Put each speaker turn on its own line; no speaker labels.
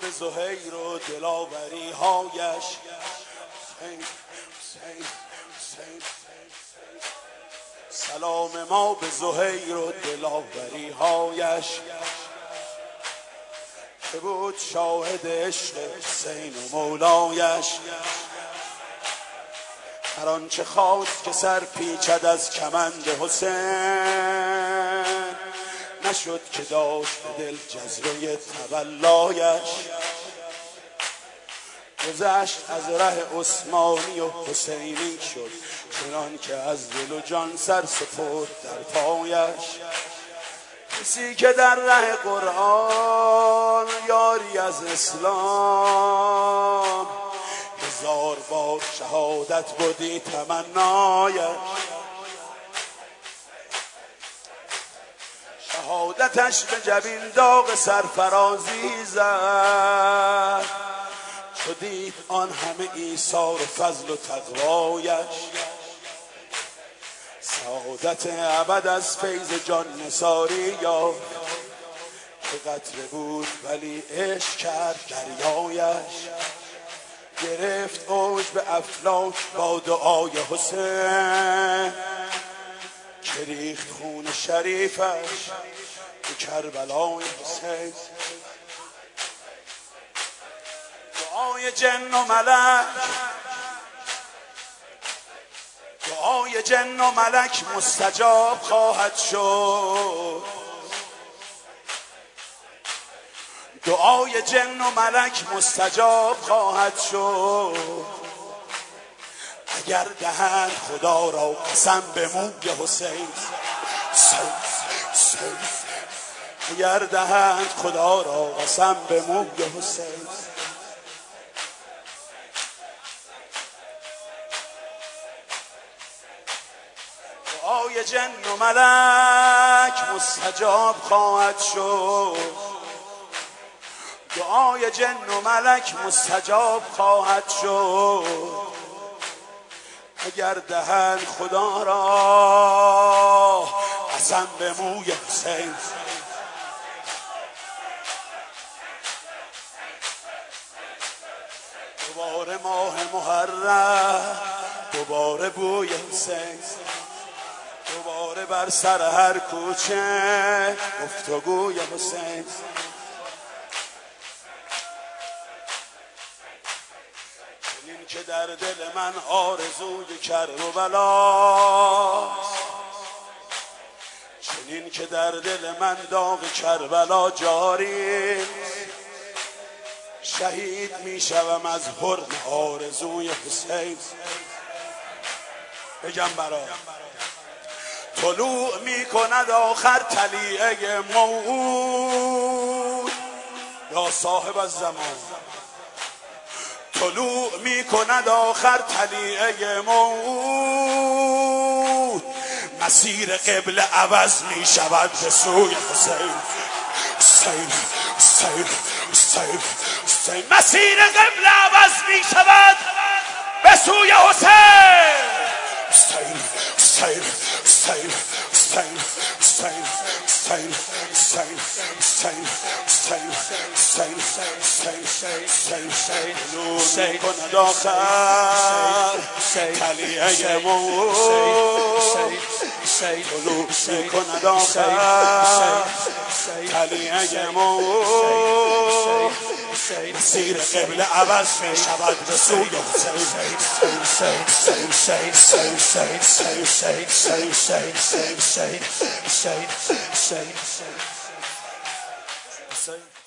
به زهیر و دلاوری هایش. سلام ما به زهیر و دلاوری هایش که بود شاهد عشق حسین و مولایش. هر آنچه خواست که سر پیچد از کمند حسین، نشد که داشت به دل جذبه تولایش. گذشت از ره عثمانی و حسینی شد، چنان که از دل و جان سر سپرد در پایش. کسی که در ره قرآن یاری از اسلام، هزار بار شهادت بودی تمنایش. شهادتش به جبین داغ سرفرازی زد، چو دید آن همه ایثار و فضل و تقوایش. سعادت ابد از فیض جان نثاری یافت، که قطره بود ولی عشق کرد دریایش. گرفت اوج به افلاک با دعای حسین، که ریخت خون شریفش به کربلای حسین. دعای جن و ملک، دعای جن و ملک مستجاب خواهد شد. دعای جن و ملک مستجاب خواهد شد، اگر دهند خدا را قسم به موی حسین. اگر دهند خدا را قسم به موی حسین. دعای جن و ملک مستجاب خواهد شد. دعای جن و ملک مستجاب خواهد شد، اگر دهند خدا را قسم به موی حسین. دوباره ماه محرم، دوباره بوی حسین، دوباره بر سر هر کوچه گفتگوی حسین. چنین که در دل من آرزوی کربلاست، چنین که در دل من داغ کربلا جاری. شهید می شوم از حرم آرزوی حسین. بگم برا طلوع می کند آخر طلیعه موعود، یا صاحب الزمان. طلوع می کند آخر طلیعه موعود، مسیر قبل عوض می شود به سوی حسین. حسین حسین حسین حسین. مسیر قبل عوض می شود به سوی حسین. حسین حسین حسین حسین حسین حسین حسین حسین حسین حسین حسین حسین کند آخر طلیعه موعود. طلوع کند آخر طلیعه موعود، مسیر قبل عوض می شود به سوی حسین.